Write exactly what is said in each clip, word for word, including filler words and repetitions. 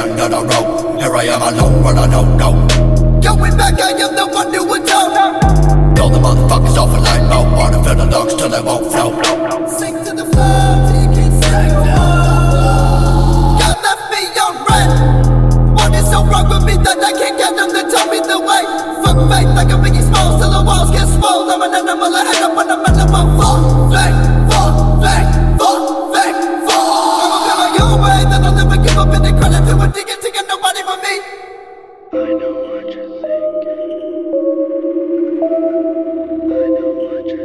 under the rope. Here I am alone when I don't know. Going back, I am the one who would know. Blow the motherfuckers off a light mode. Wanna fill the lungs till they won't float. Sink to the floor till you can't sink no more. You left me on red. What is so wrong with me that I can't get them to tell me the way? Fuck fate like a Biggie Smalls till the walls get swole. I'm an animal, I head up on a minimum. Fall, fake, fall, fake, fall, fake, fall. I'm a pillar your way, then I'll never give up any credit to a digger, digger, nobody but me. I know what you're thinking. I know what you're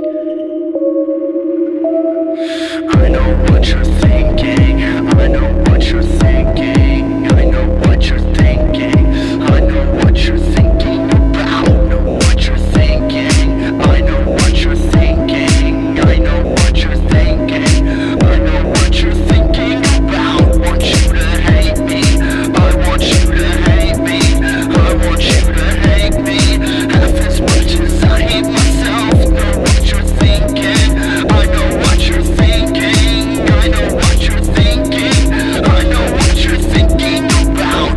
thinking. I know what you're thinking. I know what you're thinking. I know what you're thinking. I know what you're thinking about. I know what you're thinking. I know what you're thinking. I know what you're thinking. I know what you're thinking about. I want you to hate me. I want you to hate me. I want you to hate me half as much as I hate myself. Know what you're thinking. I know what you're thinking. I know what you're thinking. I know what you're thinking about.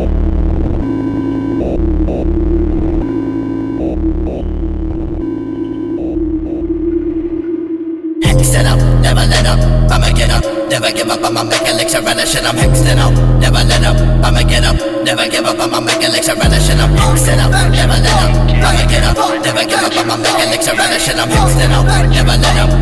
Hexing up, never let up, I'ma get up, never give up, I'ma make a elixir and a shit. I'm hexing up, never let up, I'ma get up, never give up, I'ma make a elixir and a shit. I'm hexing up, never let up, I'ma get up, never give up, I'ma make a elixir and a shit. I'm hexing up, never let up,